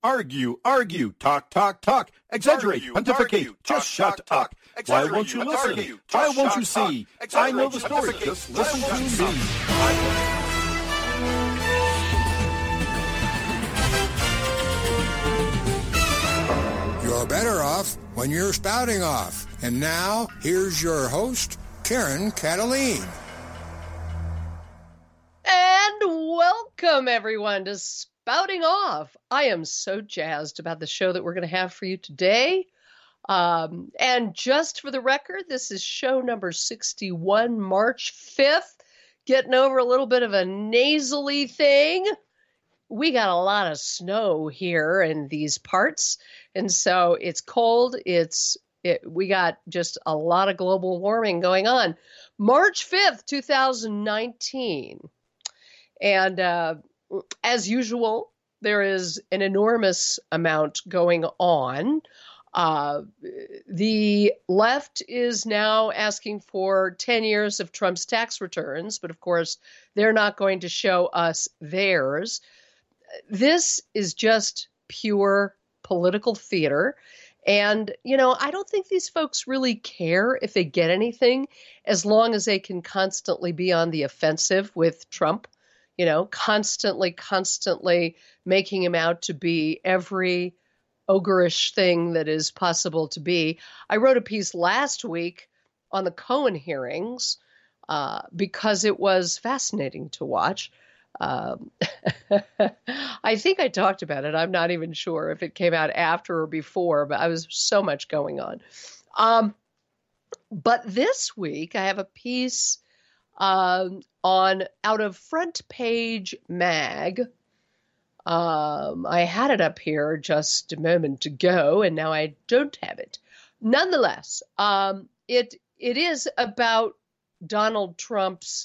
Argue, talk, exaggerate, pontificate, just shut up. Why won't you listen? Why won't you see? I know the story, just listen to me. You're better off when you're spouting off. And now, here's your host, Karen Cataline. And welcome, everyone, to Spouting Off. I am so jazzed about the show that we're going to have for you today. And just for the record, this is show number 61, March 5th. Getting over a little bit of a nasally thing. We got a lot of snow here in these parts, and so it's cold. We got just a lot of global warming going on. March 5th, 2019. And as usual, there is an enormous amount going on. The left is now asking for 10 years of Trump's tax returns, but of course, they're not going to show us theirs. This is just pure political theater. And, I don't think these folks really care if they get anything as long as they can constantly be on the offensive with Trump, constantly making him out to be every ogreish thing that is possible to be. I wrote a piece last week on the Cohen hearings because it was fascinating to watch. I think I talked about it. I'm not even sure if it came out after or before, but I was so much going on. But this week I have a piece out of Front Page Mag. I had it up here just a moment ago, and now I don't have it. Nonetheless, it is about Donald Trump's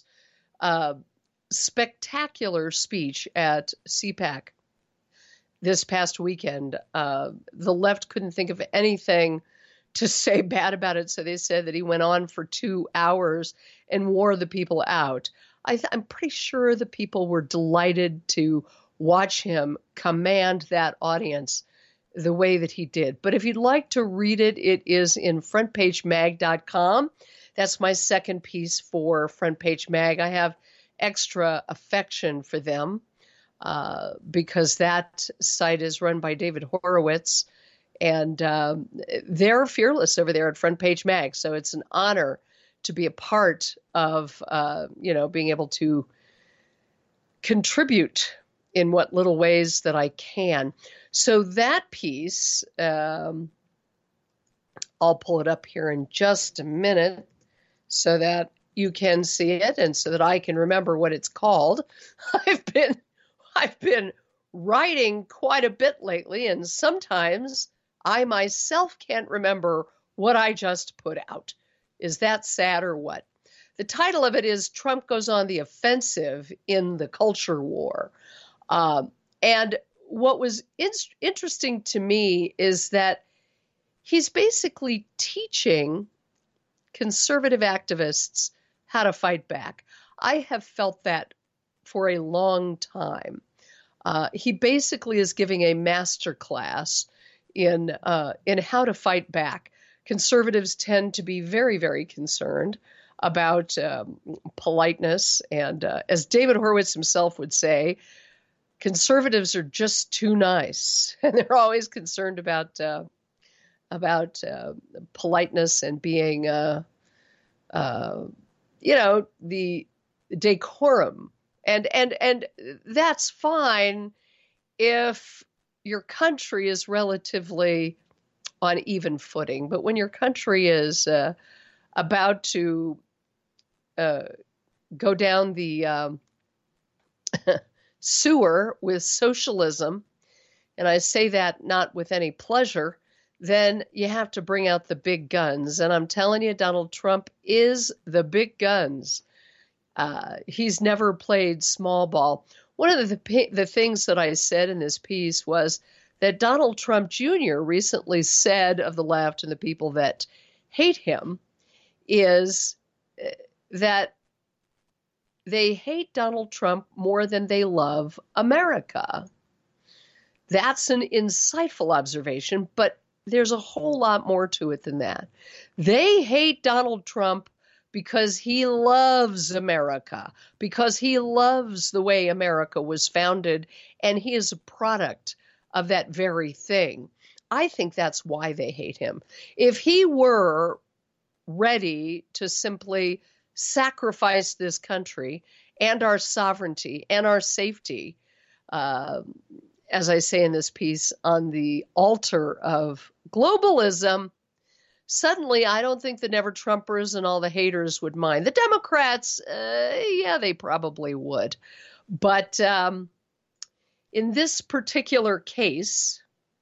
spectacular speech at CPAC this past weekend. The left couldn't think of anything to say bad about it, so they said that he went on for 2 hours and wore the people out. I'm pretty sure the people were delighted to watch him command that audience the way that he did. But if you'd like to read it, it is in frontpagemag.com. That's my second piece for Front Page Mag. I have extra affection for them because that site is run by David Horowitz, and they're fearless over there at Front Page Mag. So it's an honor to be a part of, being able to contribute in what little ways that I can. So that piece, I'll pull it up here in just a minute so that you can see it and so that I can remember what it's called. I've been writing quite a bit lately, and sometimes I myself can't remember what I just put out. Is that sad or what? The title of it is Trump Goes on the Offensive in the Culture War. And what was interesting to me is that he's basically teaching conservative activists how to fight back. I have felt that for a long time. He basically is giving a master class in how to fight back. Conservatives tend to be very, very concerned about politeness. And as David Horowitz himself would say, conservatives are just too nice. And they're always concerned about politeness and being, the decorum. And that's fine if your country is relatively on even footing. But when your country is about to go down the sewer with socialism, and I say that not with any pleasure, then you have to bring out the big guns. And I'm telling you, Donald Trump is the big guns. He's never played small ball. One of the things that I said in this piece was that Donald Trump Jr. recently said of the left and the people that hate him is that they hate Donald Trump more than they love America. That's an insightful observation, but there's a whole lot more to it than that. They hate Donald Trump because he loves America, because he loves the way America was founded, and he is a product of that very thing. I think that's why they hate him. If he were ready to simply sacrifice this country and our sovereignty and our safety, as I say in this piece, on the altar of globalism, suddenly I don't think the never-Trumpers and all the haters would mind. The Democrats, yeah, they probably would. But in this particular case,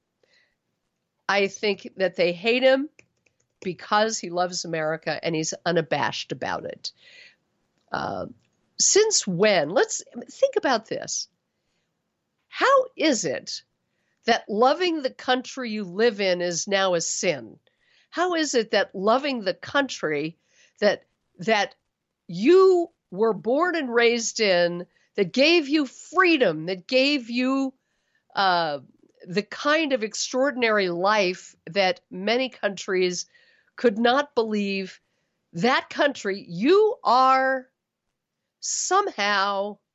I think that they hate him because he loves America and he's unabashed about it. Since when? Let's think about this. How is it that loving the country you live in is now a sin? How is it that loving the country that you were born and raised in, that gave you freedom, that gave you the kind of extraordinary life that many countries could not believe, that country, you are somehow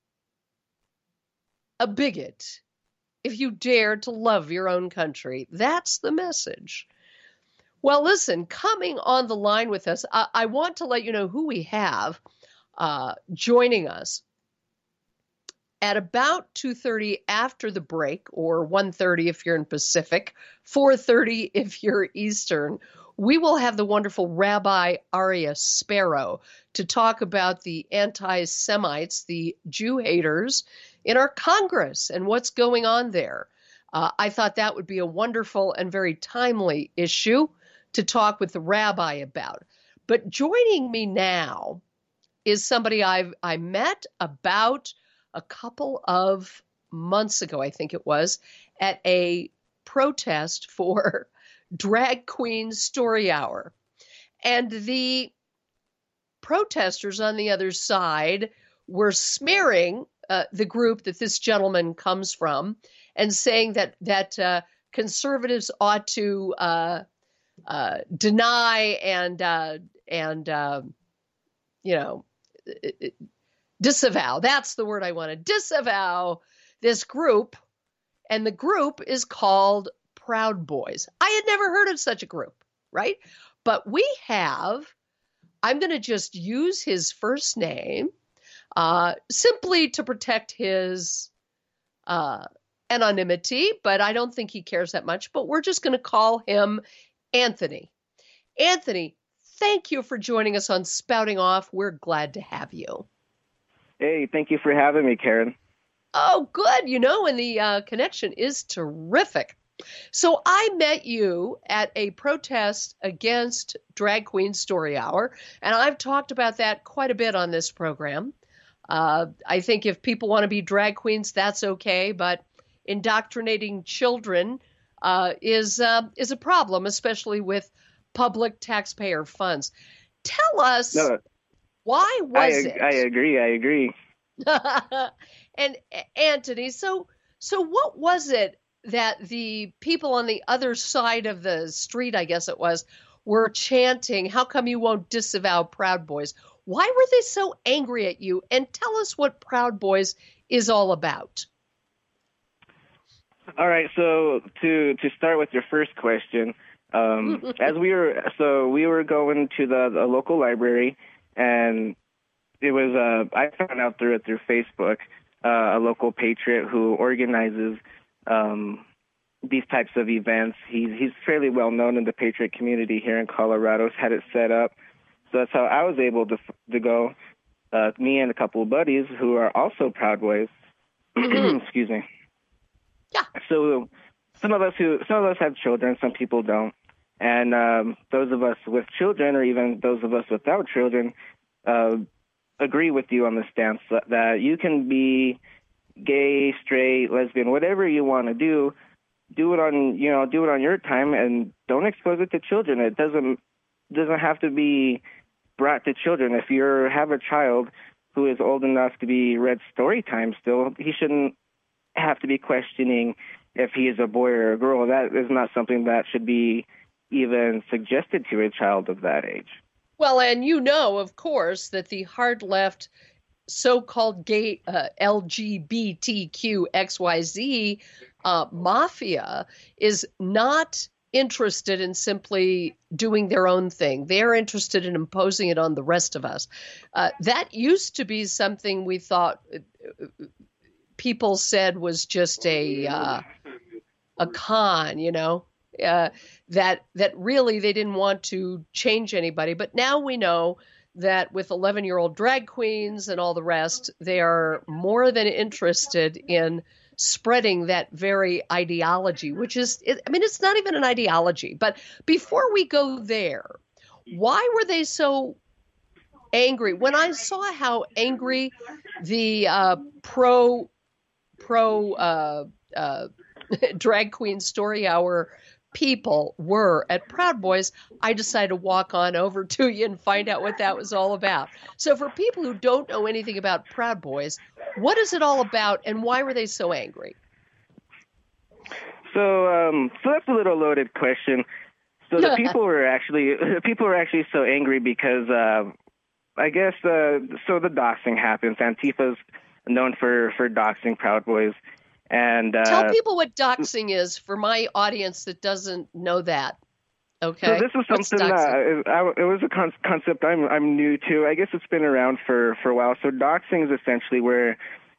a bigot if you dare to love your own country? That's the message. Well, listen, coming on the line with us, I want to let you know who we have joining us at about 2:30 after the break, or 1:30 if you're in Pacific, 4:30 if you're Eastern. We will have the wonderful Rabbi Aryeh Sparrow to talk about the anti-Semites, the Jew haters in our Congress and what's going on there. I thought that would be a wonderful and very timely issue to talk with the rabbi about. But joining me now is somebody I met about a couple of months ago, I think it was, at a protest for Drag Queen Story Hour. And the protesters on the other side were smearing the group that this gentleman comes from and saying that conservatives ought to deny and disavow. That's the word I wanted. Disavow this group, and the group is called Proud Boys. I had never heard of such a group, right? But we have, I'm going to just use his first name simply to protect his anonymity, but I don't think he cares that much. But we're just going to call him Anthony. Anthony, thank you for joining us on Spouting Off. We're glad to have you. Hey, thank you for having me, Karen. Oh, good. And the connection is terrific. So I met you at a protest against Drag Queen Story Hour, and I've talked about that quite a bit on this program. I think if people want to be drag queens, that's okay, but indoctrinating children is a problem, especially with public taxpayer funds. Tell us, why was it? I agree. And Anthony, so what was it that the people on the other side of the street, I guess it was, were chanting, how come you won't disavow Proud Boys? Why were they so angry at you? And tell us what Proud Boys is all about. All right, so to start with your first question, as we were going to the local library, and it was I found out through Facebook, a local patriot who organizes these types of events. He's fairly well known in the patriot community here in Colorado. He's had it set up, so that's how I was able to go. Me and a couple of buddies who are also Proud Boys. Excuse me. Yeah. So some of us have children, some people don't, and those of us with children, or even those of us without children, agree with you on the stance that you can be gay, straight, lesbian, whatever you want to do it on your time, and don't expose it to children. It doesn't have to be brought to children. If you have a child who is old enough to be read story time still, he shouldn't have to be questioning if he is a boy or a girl. That is not something that should be even suggested to a child of that age. Well, and you know, of course, that the hard left so-called gay LGBTQ XYZ mafia is not interested in simply doing their own thing. They're interested in imposing it on the rest of us. That used to be something we thought people said was just a con, you know, that really they didn't want to change anybody. But now we know that with 11-year-old drag queens and all the rest, they are more than interested in spreading that very ideology, which is, I mean, it's not even an ideology. But before we go there, why were they so angry? When I saw how angry the pro drag queen story hour people were at Proud Boys, I decided to walk on over to you and find out what that was all about. So for people who don't know anything about Proud Boys, what is it all about and why were they so angry? So that's a little loaded question. So the people were actually so angry because I guess so the doxing happens. Antifa's known for doxing Proud Boys. And tell people what doxing is for my audience that doesn't know that. Okay. So this was something it was a concept I'm new to. I guess it's been around for a while. So doxing is essentially where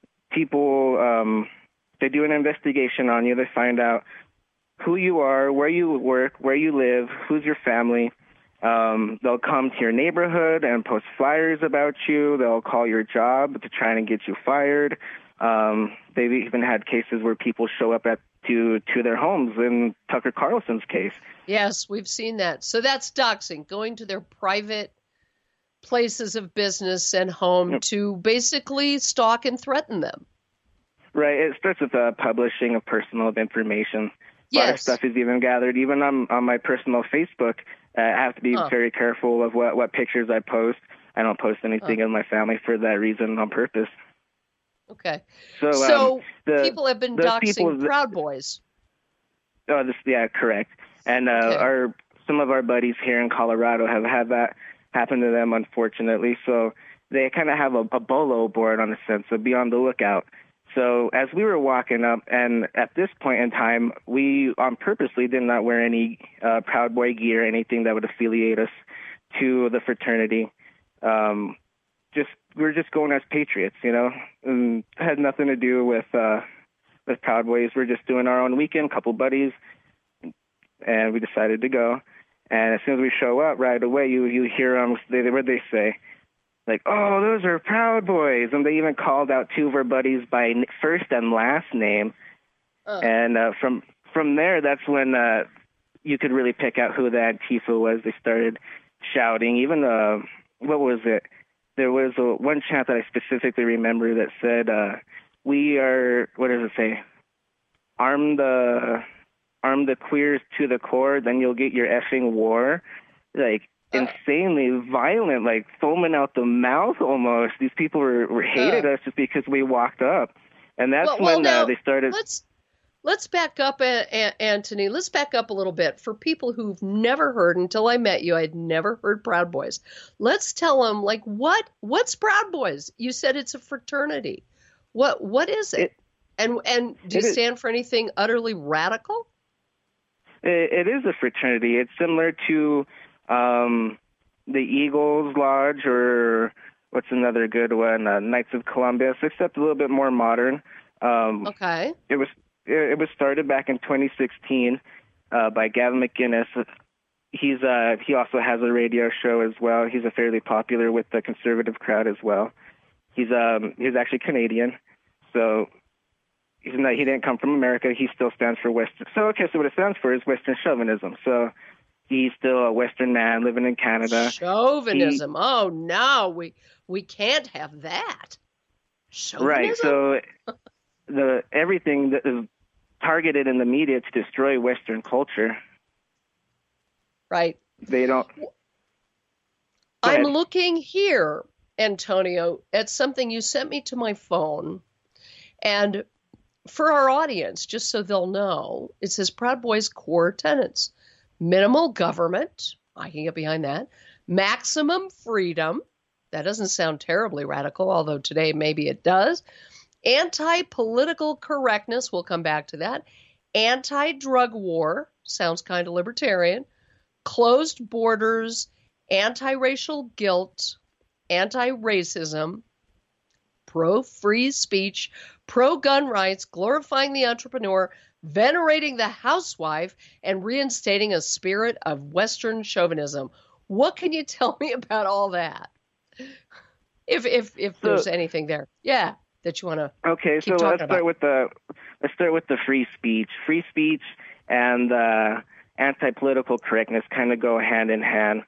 people they do an investigation on you. They find out who you are, where you work, where you live, who's your family. They'll come to your neighborhood and post flyers about you. They'll call your job to try and get you fired. They've even had cases where people show up to their homes in Tucker Carlson's case. Yes, we've seen that. So that's doxing, going to their private places of business and home to basically stalk and threaten them. Right. It starts with publishing of personal information. Yes. A lot of stuff is even gathered. Even on my personal Facebook, I have to be very careful of what pictures I post. I don't post anything of my family for that reason on purpose. Okay. So people have been doxing Proud Boys. Oh, yeah, correct. And some of our buddies here in Colorado have had that happen to them, unfortunately. So they kind of have a bolo board on the sense of be on the lookout. So as we were walking up, and at this point in time, we purposely did not wear any Proud Boy gear, anything that would affiliate us to the fraternity. We were just going as patriots, you know, and it had nothing to do with Proud Boys. We're just doing our own weekend, couple buddies, and we decided to go. And as soon as we show up, right away, you hear them. What they say? Like, oh, those are Proud Boys, and they even called out two of our buddies by first and last name. And from there, that's when you could really pick out who the Antifa was. They started shouting. Even what was it? There was one chant that I specifically remember that said, "We are." What does it say? Arm the queers to the core, then you'll get your effing war. Like insanely violent, like foaming out the mouth almost. These people were hated us just because we walked up, and that's when they started. Let's back up, Anthony. Let's back up a little bit. For people who've never heard, until I met you, I'd never heard Proud Boys. Let's tell them, like, what's Proud Boys? You said it's a fraternity. What is it? And do you stand for anything utterly radical? It is a fraternity. It's similar to the Eagles Lodge, or what's another good one, Knights of Columbus, except a little bit more modern. Okay. It was started back in 2016 by Gavin McInnes. He also has a radio show as well. He's fairly popular with the conservative crowd as well. He's actually Canadian, so he didn't come from America. He still stands for Western. So what it stands for is Western chauvinism. So he's still a Western man living in Canada. Chauvinism. Oh no, we can't have that. Chauvinism? Right. So everything that is targeted in the media to destroy Western culture. Right. They don't. I'm looking here, Antonio, at something you sent me to my phone, and for our audience, just so they'll know, it says Proud Boys core tenets: minimal government, I can get behind that, maximum freedom, that doesn't sound terribly radical, although today maybe it does, anti-political correctness, we'll come back to that, anti-drug war, sounds kind of libertarian, closed borders, anti-racial guilt, anti-racism, pro-free speech, pro-gun rights, glorifying the entrepreneur, venerating the housewife, and reinstating a spirit of Western chauvinism. What can you tell me about all that? If there's anything there, that you want to. Okay, so let's start with the free speech. Free speech and anti-political correctness kind of go hand in hand.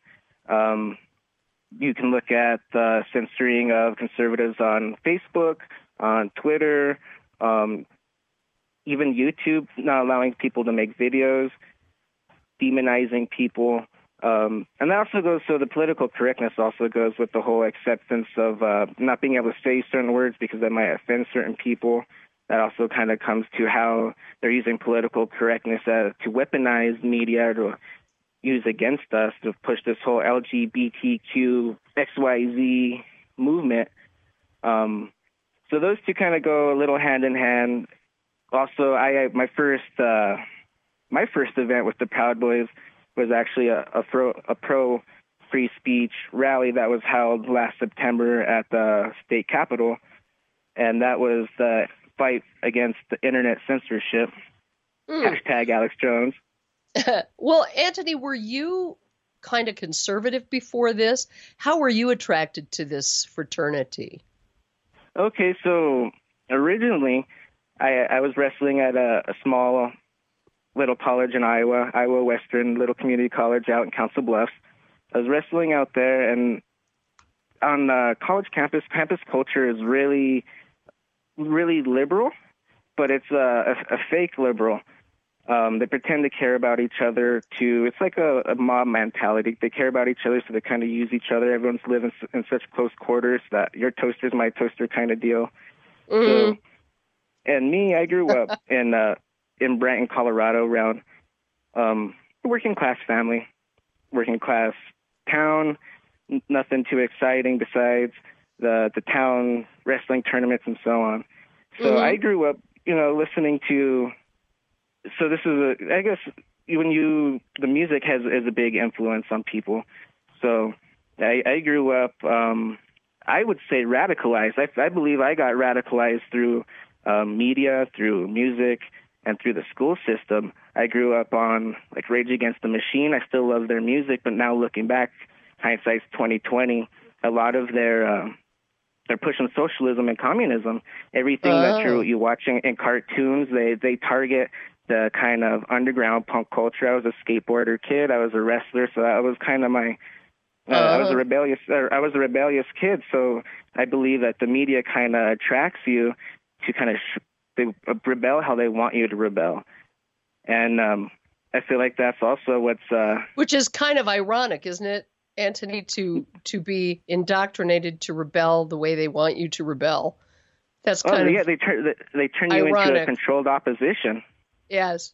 You can look at the censoring of conservatives on Facebook, on Twitter, even YouTube, not allowing people to make videos, demonizing people. And that also goes, so the political correctness also goes with the whole acceptance of not being able to say certain words because that might offend certain people. That also kind of comes to how they're using political correctness to weaponize media, to use against us, to push this whole LGBTQ XYZ movement. So those two kind of go a little hand in hand. Also, my first event with the Proud Boys was actually a pro free speech rally that was held last September at the state capitol, and that was the fight against the internet censorship. Hashtag Alex Jones. Well, Anthony, were you kind of conservative before this? How were you attracted to this fraternity? Okay, so originally I was wrestling at a small little college in Iowa Western little community college out in Council Bluffs. I was wrestling out there, and on college campus culture is really, really liberal, but it's a fake liberal. They pretend to care about each other it's like a mob mentality. They care about each other, so they kind of use each other. Everyone's living in such close quarters that your toaster's my toaster kind of deal. Mm-hmm. So, and me, I grew up in Brenton, Colorado, around a working class family, working class town, nothing too exciting besides the town wrestling tournaments and so on. So I grew up, listening to. So this is I guess the music is a big influence on people. So I grew up, I would say radicalized. I believe I got radicalized through media, through music, and through the school system. I grew up on like Rage Against the Machine. I still love their music, but now looking back, hindsight's 2020. A lot of they're pushing socialism and communism. Everything that you're watching in cartoons, they target the kind of underground punk culture. I was a skateboarder kid. I was a wrestler, so that was kind of my. I was a rebellious kid. So I believe that the media kind of attracts you to kind of they rebel how they want you to rebel, and I feel like that's also what's. Which is kind of ironic, isn't it, Anthony? To be indoctrinated to rebel the way they want you to rebel. That's kind of they turn you ironic. into a controlled opposition. Yes.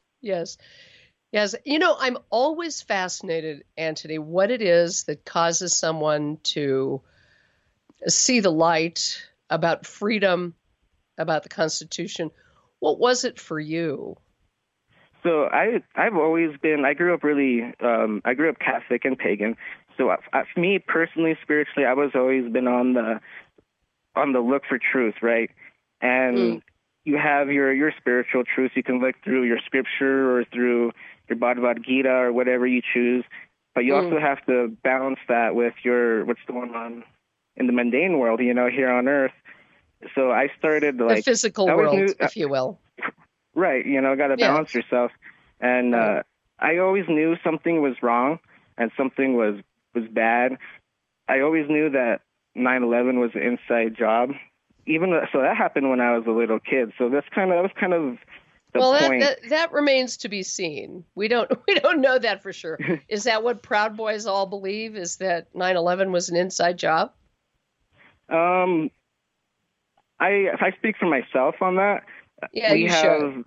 I'm always fascinated, Anthony, what it is that causes someone to see the light about freedom, about the Constitution. What was it for you? So I've always been. I grew up I grew up Catholic and pagan. So for me personally, spiritually, I was always been on the look for truth, right? And you have your spiritual truth. You can look through your scripture or through your Bhagavad Gita or whatever you choose. But you also have to balance that with what's going on in the mundane world, here on Earth. So I started the physical world, if you will. Right. Got to balance yourself. And I always knew something was wrong and something was bad. I always knew that 9/11 was an inside job. So that happened when I was a little kid. So that was kind of the point. That remains to be seen. We don't know that for sure. Is that what Proud Boys all believe? Is that 9/11 was an inside job? If I speak for myself on that, Yeah, we you have should.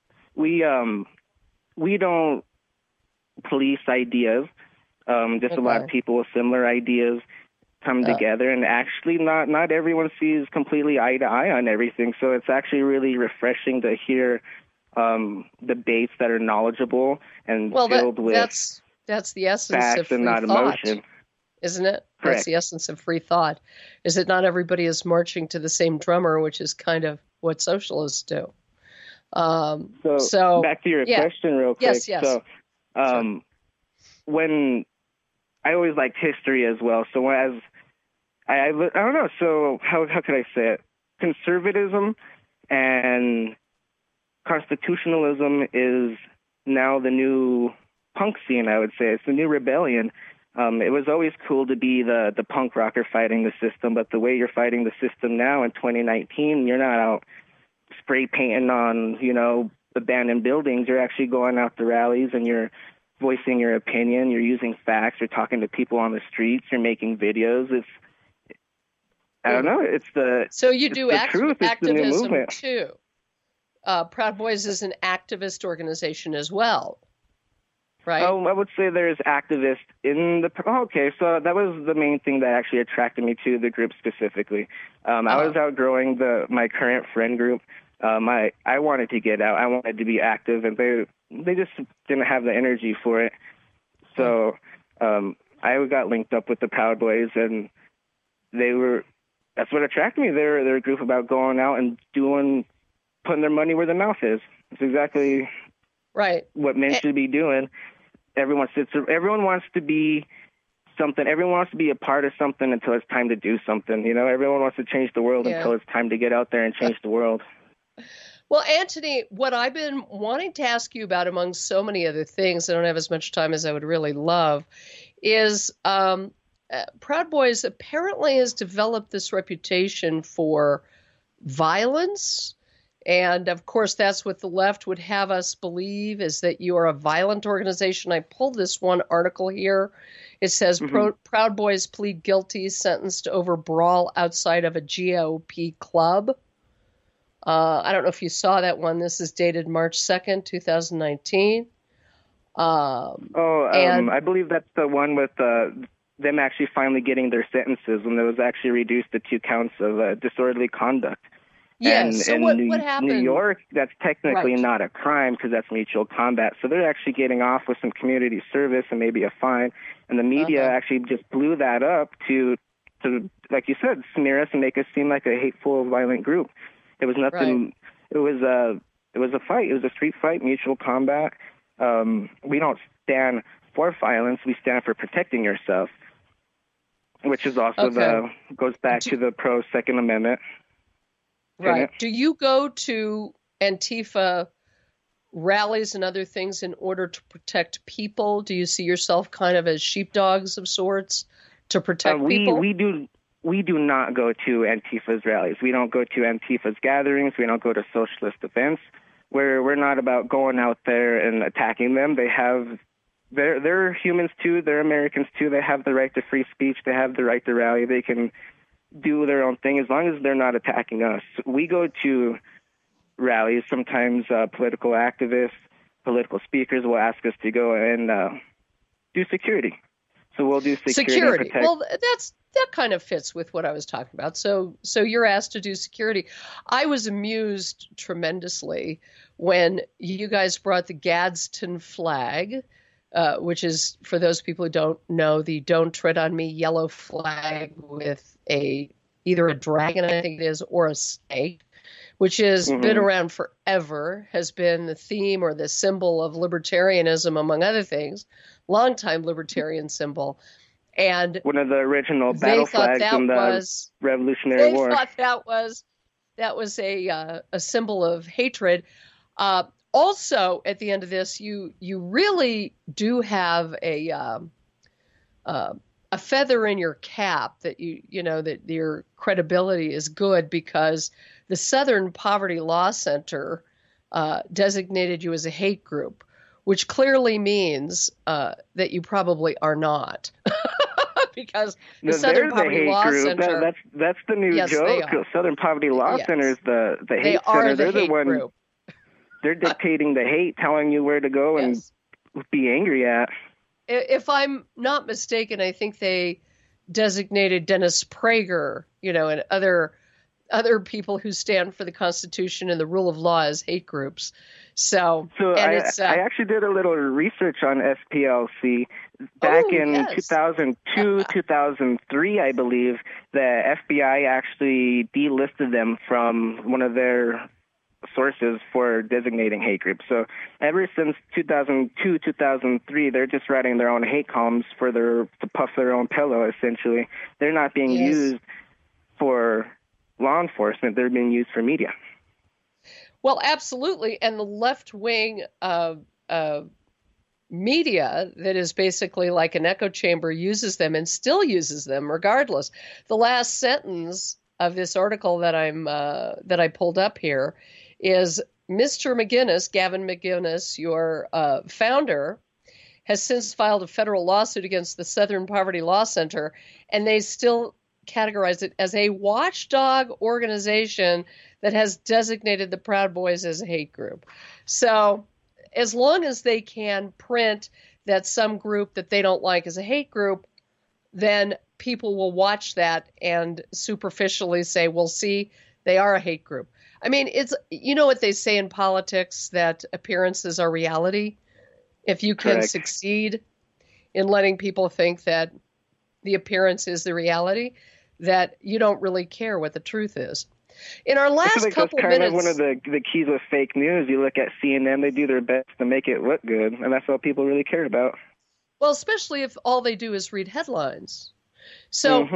we don't police ideas. Just a lot of Okay. people with similar ideas come together, and actually not everyone sees completely eye to eye on everything. So it's actually really refreshing to hear debates that are knowledgeable and Well, filled with that's the essence of facts and free not thought, emotion. isn't it? That's Correct. the essence of free thought. Is that not everybody is marching to the same drummer, which is kind of what socialists do. So Back to your yeah. question real quick. Yes. So Sure. when I always liked history as well. So as I don't know. So how can I say it? Conservatism and constitutionalism is now the new punk scene. I would say it's the new rebellion. It was always cool to be the punk rocker fighting the system, but the way you're fighting the system now in 2019, you're not out spray painting on abandoned buildings. You're actually going out to rallies and you're voicing your opinion. You're using facts. You're talking to people on the streets. You're making videos. I don't know. So you do the truth. It's the new activism movement. too. Proud Boys is an activist organization as well, right? Oh, I would say there's activists in the. Oh, okay, so that was the main thing that actually attracted me to the group specifically. I was outgrowing my current friend group. I wanted to get out. I wanted to be active, and they just didn't have the energy for it. So I got linked up with the Proud Boys, and that's what attracted me. They're a group about going out and putting their money where their mouth is. It's exactly right. what men should be doing. Everyone wants to be something. Everyone wants to be a part of something until it's time to do something. Everyone wants to change the world until it's time to get out there and change the world. Well, Anthony, what I've been wanting to ask you about, among so many other things, I don't have as much time as I would really love, is Proud Boys apparently has developed this reputation for violence. And of course, that's what the left would have us believe, is that you are a violent organization. I pulled this one article here. It says Proud Boys plead guilty, sentenced over brawl outside of a GOP club. I don't know if you saw that one. This is dated March 2nd, 2019. I believe that's the one with them actually finally getting their sentences, when it was actually reduced to 2 counts of disorderly conduct. Yes. So what happened? New York, that's technically Right. not a crime because that's mutual combat. So they're actually getting off with some community service and maybe a fine. And the media actually just blew that up to, like you said, smear us and make us seem like a hateful, violent group. It was nothing. Right. It was a fight. It was a street fight, mutual combat. We don't stand for violence. We stand for protecting yourself, which is also goes back to the pro Second Amendment. Right. Do you go to Antifa rallies and other things in order to protect people? Do you see yourself kind of as sheepdogs of sorts to protect people? We do not go to Antifa's rallies. We don't go to Antifa's gatherings. We don't go to socialist events. We're not about going out there and attacking them. They're humans too. They're Americans too. They have the right to free speech. They have the right to rally. They can do their own thing as long as they're not attacking us. We go to rallies. Sometimes political activists, political speakers will ask us to go and do security. So we'll do security. Well, that kind of fits with what I was talking about. So you're asked to do security. I was amused tremendously when you guys brought the Gadsden flag, which is, for those people who don't know, the Don't Tread on Me yellow flag with either a dragon, I think it is, or a snake, which has been around forever, has been the theme or the symbol of libertarianism, among other things, longtime libertarian symbol. And one of the original battle flags in the Revolutionary War. They thought that was a symbol of hatred. Also, at the end of this, you really do have a feather in your cap that that your credibility is good, because the Southern Poverty Law Center designated you as a hate group, which clearly means that you probably are not. because the Southern they're the Poverty hate Law group. Center. That's the new Yes, they joke. are. Southern Poverty Law Yes. Center is the hate They are center. the They're hate the one. group. They're dictating the hate, telling you where to go Yes. and be angry at. If I'm not mistaken, I think they designated Dennis Prager, and other people who stand for the Constitution and the rule of law as hate groups. So I actually did a little research on SPLC. Back in 2002, 2003, I believe, the FBI actually delisted them from one of their sources for designating hate groups. So ever since 2002, 2003, they're just writing their own hate columns to puff their own pillow, essentially. They're not being used for law enforcement. They're being used for media. Well, absolutely. And the left-wing media that is basically like an echo chamber uses them and still uses them regardless. The last sentence of this article that I pulled up here is Mr. McGinnis, Gavin McGinnis, your founder, has since filed a federal lawsuit against the Southern Poverty Law Center, and they still categorize it as a watchdog organization that has designated the Proud Boys as a hate group. So as long as they can print that some group that they don't like is a hate group, then people will watch that and superficially say, well, see, they are a hate group. I mean, it's, what they say in politics, that appearances are reality. If you can succeed in letting people think that the appearance is the reality, that you don't really care what the truth is. In our last couple that's minutes, kind of one of the keys with fake news. You look at CNN; they do their best to make it look good, and that's all people really care about. Well, especially if all they do is read headlines. So,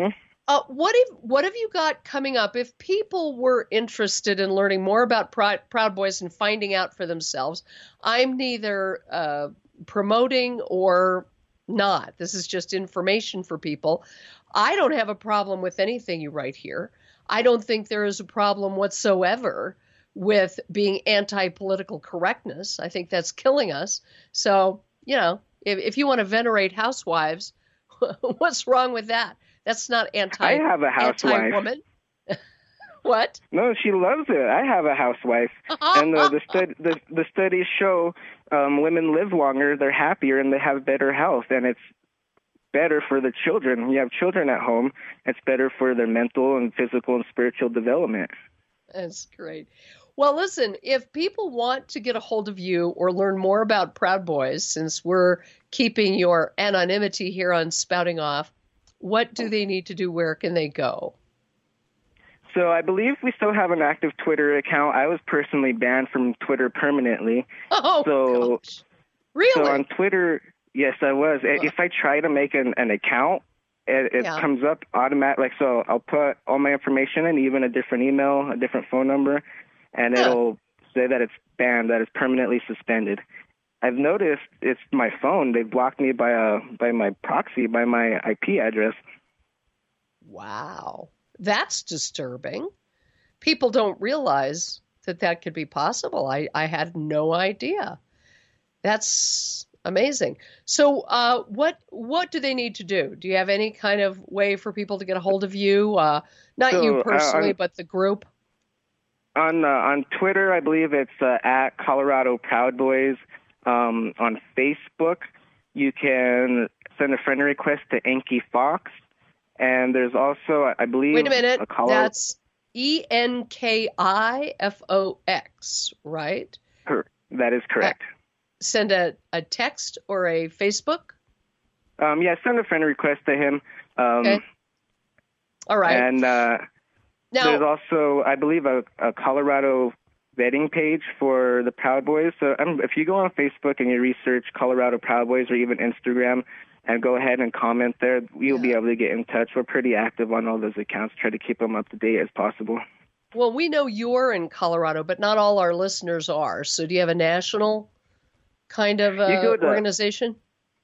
what have you got coming up? If people were interested in learning more about Proud Boys and finding out for themselves, I'm neither promoting or not. This is just information for people. I don't have a problem with anything you write here. I don't think there is a problem whatsoever with being anti-political correctness. I think that's killing us. So, if you want to venerate housewives, what's wrong with that? That's not I have a housewife. Anti-woman. What? No, she loves it. I have a housewife, and the studies show women live longer, they're happier, and they have better health, and it's better for the children. When you have children at home, it's better for their mental and physical and spiritual development. That's great. Well, listen, if people want to get a hold of you or learn more about Proud Boys, since we're keeping your anonymity here on Spouting Off, what do they need to do? Where can they go? So I believe we still have an active Twitter account. I was personally banned from Twitter permanently. Oh, gosh. Really? So on Twitter, yes, I was. If I try to make an account, it comes up automatic. So I'll put all my information in, even a different email, a different phone number, and it'll say that it's banned, that it's permanently suspended. I've noticed it's my phone. They blocked me by my proxy, by my IP address. Wow. That's disturbing. People don't realize that could be possible. I had no idea. That's amazing. So what do they need to do? Do you have any kind of way for people to get a hold of you? Not you personally, but the group? On Twitter, I believe it's at Colorado Proud Boys. On Facebook, you can send a friend request to Enki Fox. And there's also, I believe... Wait a minute. That's ENKIFOX, right? That is correct. Send a text or a Facebook? Yeah, send a friend request to him. Okay. All right. And now, there's also, I believe, a Colorado vetting page for the Proud Boys. So if you go on Facebook and you research Colorado Proud Boys or even Instagram and go ahead and comment there, you'll be able to get in touch. We're pretty active on all those accounts, try to keep them up to date as possible. Well, we know you're in Colorado, but not all our listeners are. So do you have a national kind of organization?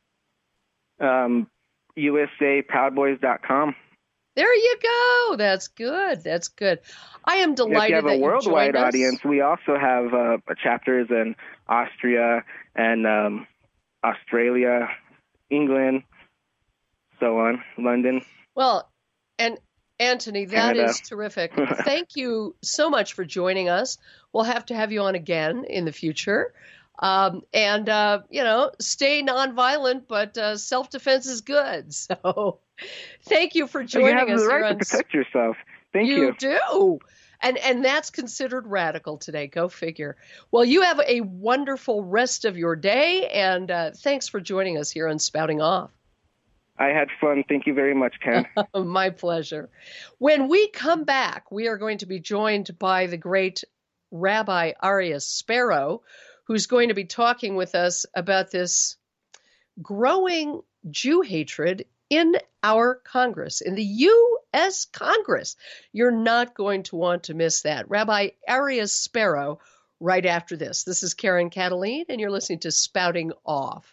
USAProudBoys.com. There you go. That's good. That's good. I am delighted that you joined us. If you have a worldwide audience, we also have chapters in Austria and Australia, England. so on, London. Well, and Anthony, that Canada. is terrific. Thank you so much for joining us. We'll have to have you on again in the future. And stay nonviolent, but self-defense is good. So thank you for joining us. You have the here right on to protect yourself. Thank you. You do. And that's considered radical today. Go figure. Well, you have a wonderful rest of your day, and thanks for joining us here on Spouting Off. I had fun. Thank you very much, Ken. My pleasure. When we come back, we are going to be joined by the great Rabbi Aryeh Sparrow, who's going to be talking with us about this growing Jew hatred in our Congress, in the U.S. Congress. You're not going to want to miss that. Rabbi Aryeh Sparrow, right after this. This is Karen Cataline, and you're listening to Spouting Off.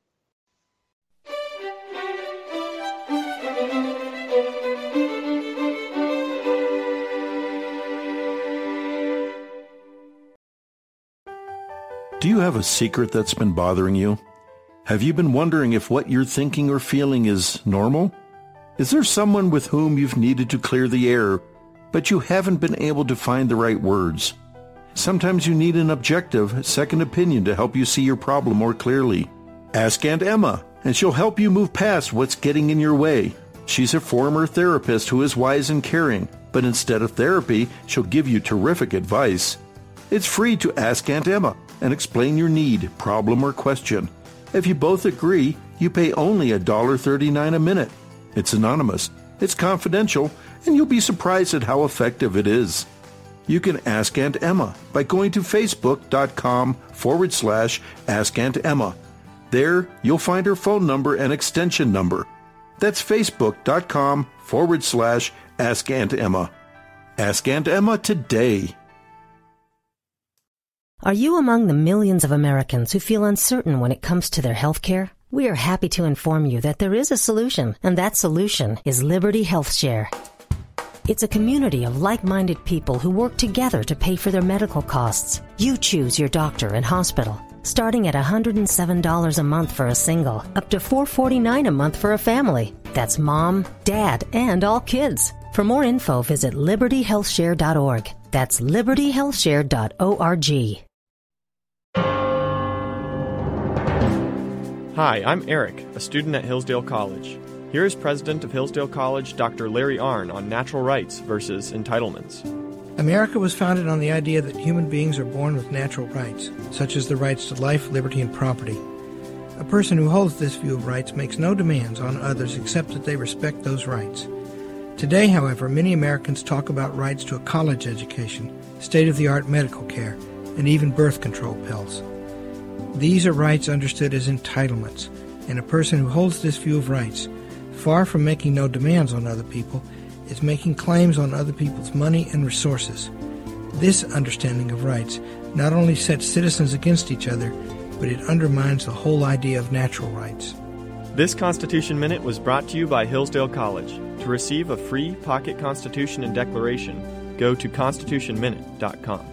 Do you have a secret that's been bothering you? Have you been wondering if what you're thinking or feeling is normal? Is there someone with whom you've needed to clear the air, but you haven't been able to find the right words? Sometimes you need an objective, second opinion to help you see your problem more clearly. Ask Aunt Emma, and she'll help you move past what's getting in your way. She's a former therapist who is wise and caring, but instead of therapy, she'll give you terrific advice. It's free to ask Aunt Emma and explain your need, problem, or question. If you both agree, you pay only $1.39 a minute. It's anonymous, it's confidential, and you'll be surprised at how effective it is. You can ask Aunt Emma by going to facebook.com/Ask Aunt Emma. There, you'll find her phone number and extension number. That's facebook.com/Ask Aunt Emma. Ask Aunt Emma today. Are you among the millions of Americans who feel uncertain when it comes to their health care? We are happy to inform you that there is a solution, and that solution is Liberty Health Share. It's a community of like-minded people who work together to pay for their medical costs. You choose your doctor and hospital, starting at $107 a month for a single, up to $449 a month for a family. That's mom, dad, and all kids. For more info, visit libertyhealthshare.org. That's libertyhealthshare.org. Hi, I'm Eric, a student at Hillsdale College. Here is President of Hillsdale College, Dr. Larry Arnn, on natural rights versus entitlements. America was founded on the idea that human beings are born with natural rights, such as the rights to life, liberty, and property. A person who holds this view of rights makes no demands on others except that they respect those rights. Today, however, many Americans talk about rights to a college education, state-of-the-art medical care, and even birth control pills. These are rights understood as entitlements, and a person who holds this view of rights, far from making no demands on other people, is making claims on other people's money and resources. This understanding of rights not only sets citizens against each other, but it undermines the whole idea of natural rights. This Constitution Minute was brought to you by Hillsdale College. To receive a free pocket Constitution and Declaration, go to constitutionminute.com.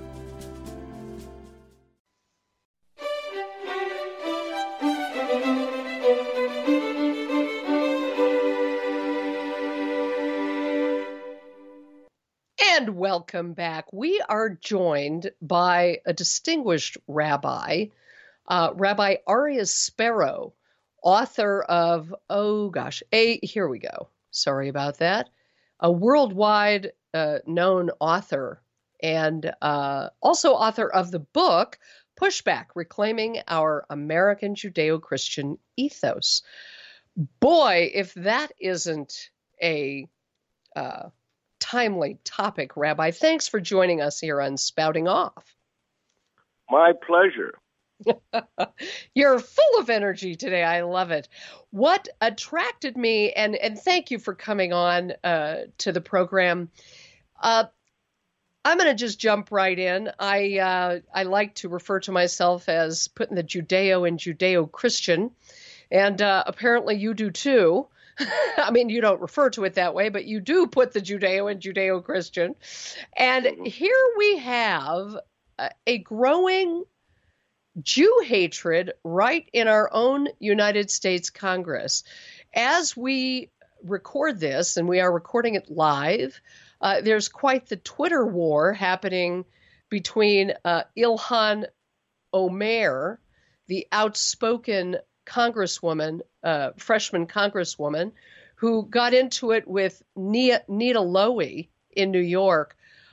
And welcome back. We are joined by a distinguished rabbi, Rabbi Aryeh Sparrow, author of, here we go. Sorry about that. A worldwide known author and also author of the book, Pushback, Reclaiming Our American Judeo-Christian Ethos. Boy, if that isn't a timely topic, Rabbi. Thanks for joining us here on Spouting Off. My pleasure. You're full of energy today. I love it. What attracted me, and thank you for coming on to the program. I'm going to just jump right in. I like to refer to myself as putting the Judeo and Judeo-Christian, and apparently you do too. I mean, you don't refer to it that way, but you do put the Judeo and Judeo-Christian. And here we have a growing Jew hatred right in our own United States Congress. As we record this, and we are recording it live, there's quite the Twitter war happening between Ilhan Omar, the outspoken congresswoman, freshman congresswoman, who got into it with Nita Lowey in New York.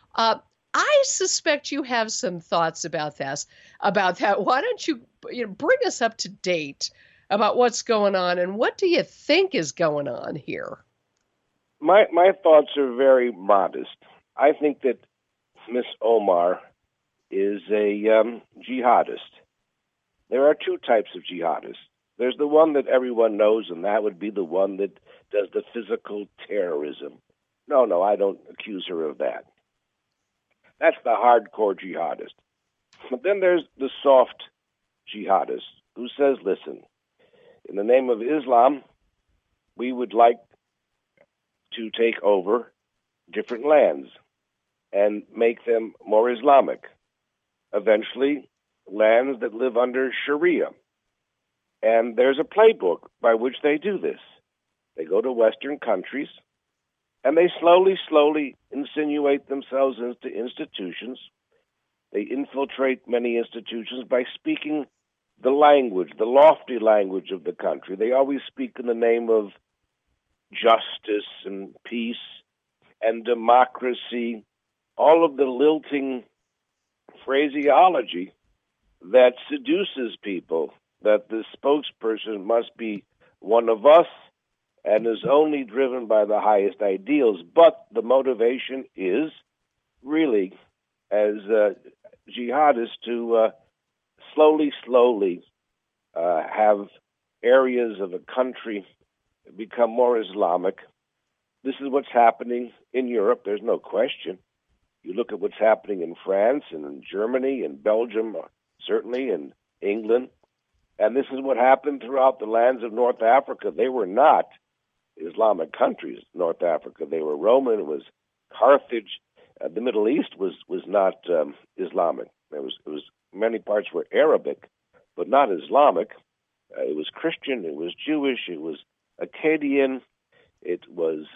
I suspect you have some thoughts about that. Why don't you bring us up to date about what's going on, and what do you think is going on here? My thoughts are very modest. I think that Miss Omar is a jihadist. There are two types of jihadists. There's the one that everyone knows, and that would be the one that does the physical terrorism. No, I don't accuse her of that. That's the hardcore jihadist. But then there's the soft jihadist who says, listen, in the name of Islam, we would like to take over different lands and make them more Islamic. Eventually, lands that live under Sharia. And there's a playbook by which they do this. They go to Western countries, and they slowly insinuate themselves into institutions. They infiltrate many institutions by speaking the language, the lofty language of the country. They always speak in the name of justice and peace and democracy, all of the lilting phraseology that seduces people, that the spokesperson must be one of us and is only driven by the highest ideals. But the motivation is really, as jihadists, to slowly have areas of a country become more Islamic. This is what's happening in Europe, there's no question. You look at what's happening in France and in Germany and Belgium, certainly in England, and this is what happened throughout the lands of North Africa. They were not Islamic countries, North Africa. They were Roman. It was Carthage. The Middle East was not Islamic. It was many parts were Arabic, but not Islamic. It was Christian. It was Jewish. It was Akkadian. It was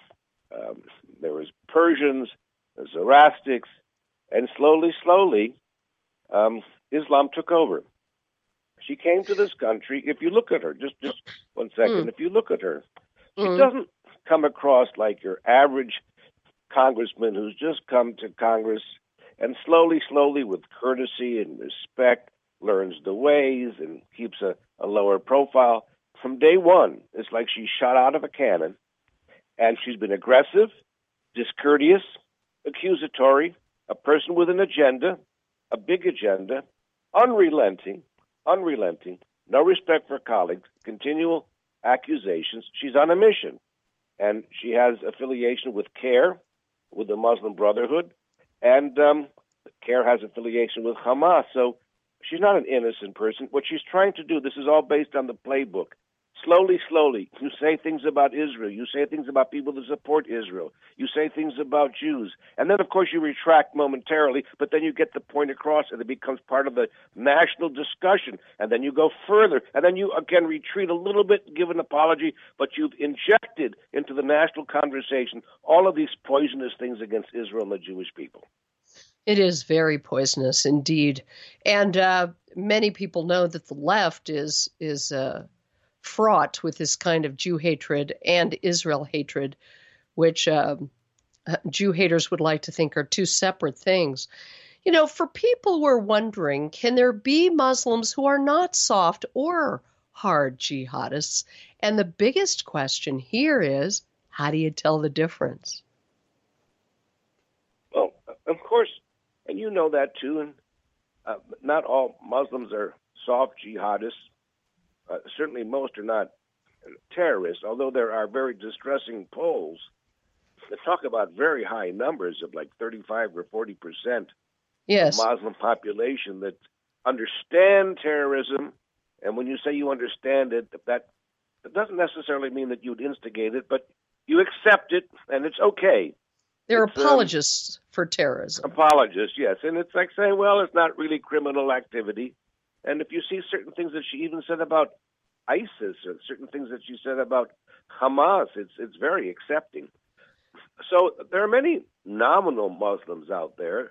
there was Persians, Zoroastrics, and slowly, Islam took over. She came to this country. If you look at her, just 1 second. If you look at her, she doesn't come across like your average congressman who's just come to Congress and slowly, with courtesy and respect, learns the ways and keeps a lower profile. From day one, it's like she's shot out of a cannon, and she's been aggressive, discourteous, accusatory, a person with an agenda, a big agenda, unrelenting, no respect for colleagues, continual accusations. She's on a mission, and she has affiliation with CARE, with the Muslim Brotherhood, and CARE has affiliation with Hamas. So she's not an innocent person. What she's trying to do, this is all based on the playbook. Slowly, you say things about Israel. You say things about people that support Israel. You say things about Jews. And then, of course, you retract momentarily, but then you get the point across, and it becomes part of the national discussion. And then you go further, and then you, again, retreat a little bit, give an apology, but you've injected into the national conversation all of these poisonous things against Israel and the Jewish people. It is very poisonous indeed. And many people know that the left is fraught with this kind of Jew hatred and Israel hatred, which Jew haters would like to think are two separate things. You know, for people who are wondering, can there be Muslims who are not soft or hard jihadists? And the biggest question here is, how do you tell the difference? Well, of course, and you know that too, and not all Muslims are soft jihadists. Certainly most are not terrorists, although there are very distressing polls that talk about very high numbers of like 35 or 40% yes. of Muslim population that understand terrorism. And when you say you understand it, that doesn't necessarily mean that you'd instigate it, but you accept it, and it's okay. They're apologists for terrorism. Apologists, yes. And it's like saying, well, it's not really criminal activity. And if you see certain things that she even said about ISIS or certain things that she said about Hamas, it's very accepting. So there are many nominal Muslims out there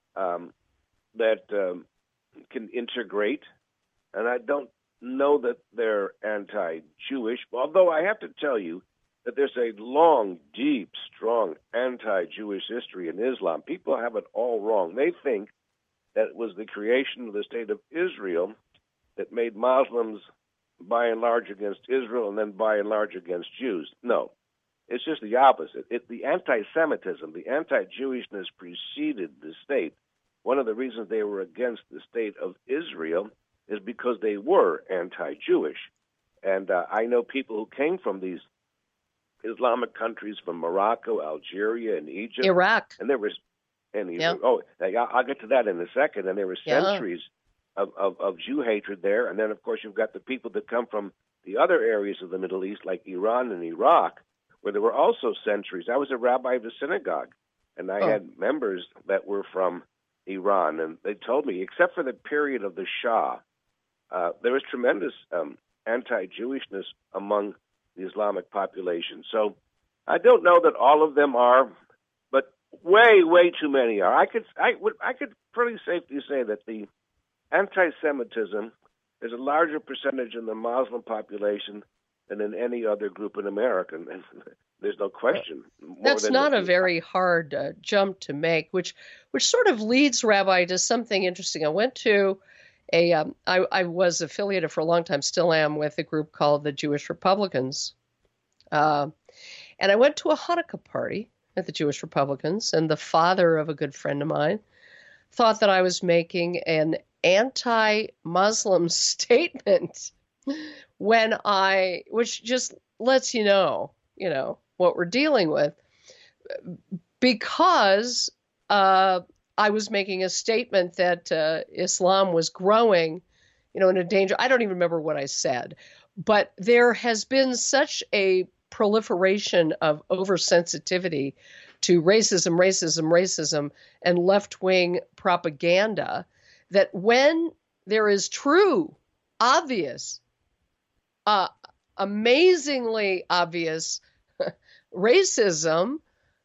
that can integrate, and I don't know that they're anti-Jewish, although I have to tell you that there's a long, deep, strong anti-Jewish history in Islam. People have it all wrong. They think that it was the creation of the State of Israel that made Muslims by and large against Israel and then by and large against Jews. No, it's just the opposite. The anti-Semitism, the anti-Jewishness preceded the state. One of the reasons they were against the State of Israel is because they were anti-Jewish. And I know people who came from these Islamic countries, from Morocco, Algeria, and Egypt. Iraq. And there was, I'll get to that in a second. And there were centuries of Jew hatred there. And then, of course, you've got the people that come from the other areas of the Middle East, like Iran and Iraq, where there were also centuries. I was a rabbi of a synagogue, and I had members that were from Iran, and they told me, except for the period of the Shah, there was tremendous anti-Jewishness among the Islamic population. So I don't know that all of them are, but way, way too many are. I could pretty safely say that the anti-Semitism is a larger percentage in the Muslim population than in any other group in America. And there's no question. That's not a very hard jump to make, which sort of leads, Rabbi, to something interesting. I went to I was affiliated for a long time, still am, with a group called the Jewish Republicans. And I went to a Hanukkah party at the Jewish Republicans, and the father of a good friend of mine thought that I was making an anti-Muslim statement which just lets you know what we're dealing with, because I was making a statement that Islam was growing, in a danger. I don't even remember what I said, but there has been such a proliferation of oversensitivity to racism, and left-wing propaganda that when there is true, obvious, amazingly obvious racism,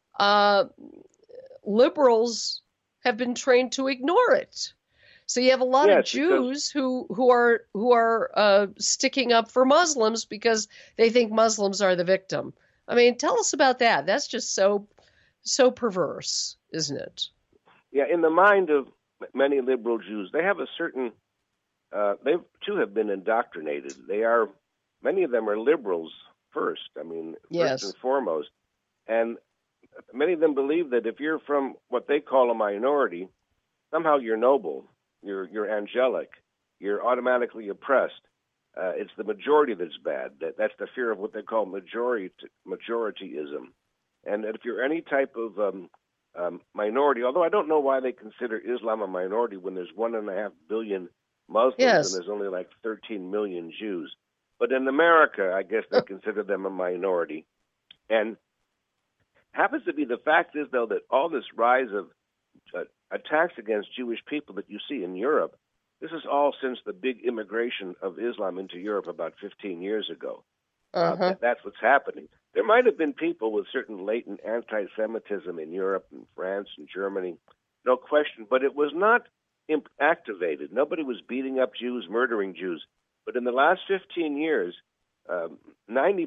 liberals have been trained to ignore it. So you have a lot of Jews who are sticking up for Muslims because they think Muslims are the victim. I mean, tell us about that. That's just so perverse, isn't it? Yeah, in the mind of many liberal Jews, they have a certain. They too have been indoctrinated. Many of them are liberals first. I mean, first and foremost, and many of them believe that if you're from what they call a minority, somehow you're noble, you're angelic, you're automatically oppressed. It's the majority that's bad. That's the fear of what they call majorityism. And if you're any type of minority, although I don't know why they consider Islam a minority when there's 1.5 billion Muslims and there's only like 13 million Jews. But in America, I guess they consider them a minority. And happens to be the fact is, though, that all this rise of attacks against Jewish people that you see in Europe, this is all since the big immigration of Islam into Europe about 15 years ago. That's what's happening. There might have been people with certain latent anti-Semitism in Europe and France and Germany, no question, but it was not activated. Nobody was beating up Jews, murdering Jews. But in the last 15 years, 90%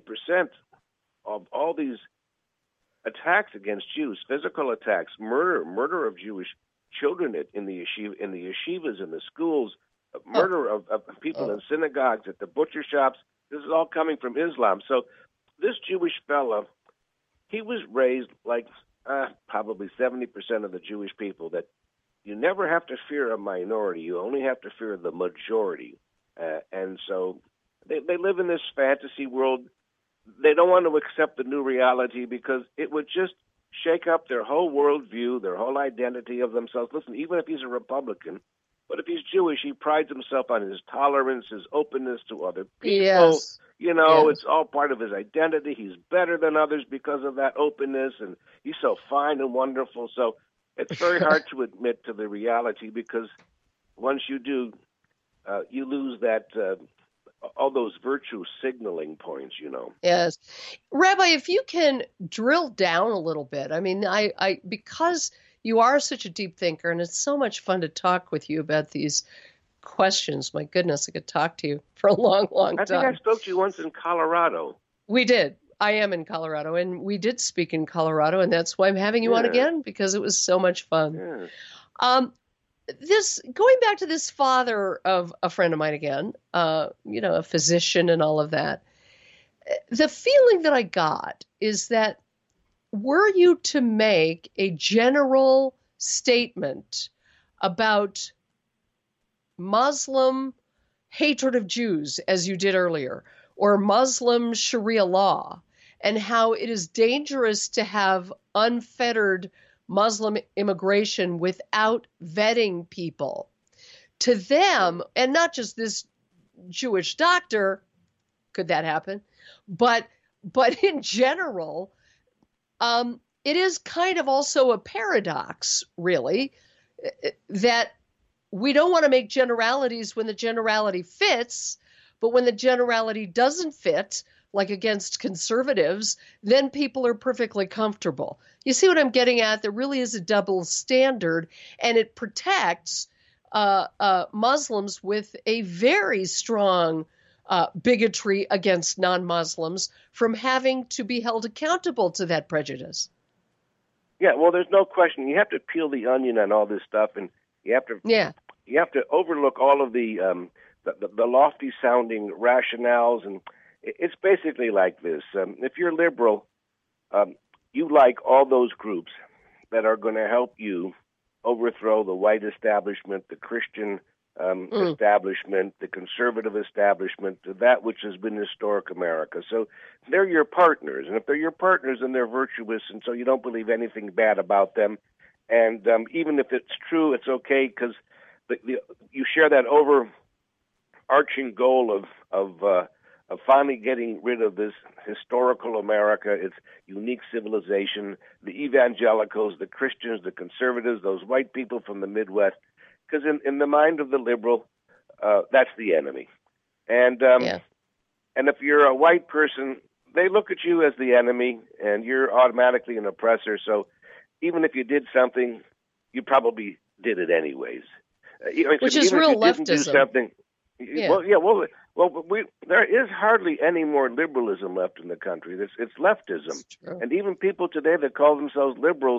of all these attacks against Jews, physical attacks, murder of Jewish children in the yeshivas, in the schools, murder of people in synagogues, at the butcher shops, this is all coming from Islam. So this Jewish fellow, he was raised like probably 70% of the Jewish people that you never have to fear a minority. You only have to fear the majority. And so they live in this fantasy world. They don't want to accept the new reality because it would just shake up their whole worldview, their whole identity of themselves. Listen, even if he's a Republican, but if he's Jewish, he prides himself on his tolerance, his openness to other people. Yes. It's all part of his identity. He's better than others because of that openness, and he's so fine and wonderful. So it's very hard to admit to the reality because once you do, you lose that all those virtue signaling points, Yes. Rabbi, if you can drill down a little bit, I mean, I because you are such a deep thinker, and it's so much fun to talk with you about these questions. My goodness, I could talk to you for a long, long time. I think I spoke to you once in Colorado. We did. I am in Colorado, and we did speak in Colorado, and that's why I'm having you on again, because it was so much fun. Yeah. Going back to this father of a friend of mine again, a physician and all of that, the feeling that I got is that were you to make a general statement about Muslim hatred of Jews, as you did earlier, or Muslim Sharia law, and how it is dangerous to have unfettered Muslim immigration without vetting people, to them, and not just this Jewish doctor, could that happen? But in general, it is kind of also a paradox, really, that we don't want to make generalities when the generality fits, but when the generality doesn't fit, like against conservatives, then people are perfectly comfortable. You see what I'm getting at? There really is a double standard, and it protects Muslims with a very strong bigotry against non-Muslims from having to be held accountable to that prejudice. Yeah, well, there's no question. You have to peel the onion on all this stuff, and you have to overlook all of the lofty sounding rationales, and it's basically like this. If you're liberal, you like all those groups that are going to help you overthrow the white establishment, the Christian establishment, the conservative establishment, that which has been historic America. So they're your partners, and if they're your partners, then they're virtuous, and so you don't believe anything bad about them. And even if it's true, it's okay, because you share that overarching goal of finally getting rid of this historical America, its unique civilization, the evangelicals, the Christians, the conservatives, those white people from the Midwest. Because in the mind of the liberal, that's the enemy. And and if you're a white person, they look at you as the enemy, and you're automatically an oppressor. So even if you did something, you probably did it anyways. Which is real leftism. There is hardly any more liberalism left in the country. It's leftism, and even people today that call themselves liberals,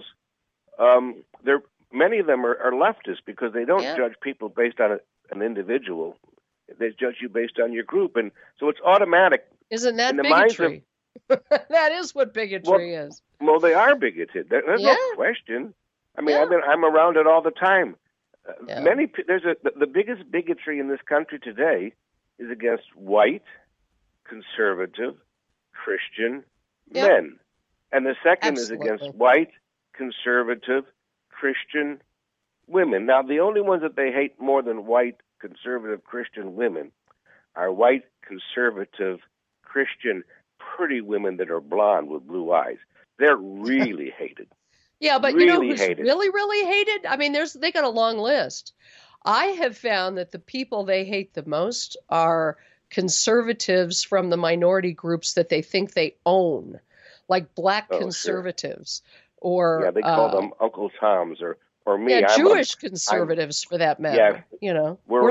many of them are leftists because they don't judge people based on an individual. They judge you based on your group, and so it's automatic. Isn't that bigotry? That is what bigotry is. Well, they are bigoted. There's no question. I mean, I'm around it all the time. The biggest bigotry in this country today is against white, conservative, Christian men. And the second is against white, conservative, Christian women. Now, the only ones that they hate more than white, conservative, Christian women are white, conservative, Christian, pretty women that are blonde with blue eyes. They're really hated. Yeah, but you know who's really, really hated? I mean, they got a long list. I have found that the people they hate the most are conservatives from the minority groups that they think they own, like black conservatives. Sure. Or they call them Uncle Toms or me. Yeah, Jewish conservatives for that matter. Yeah, we're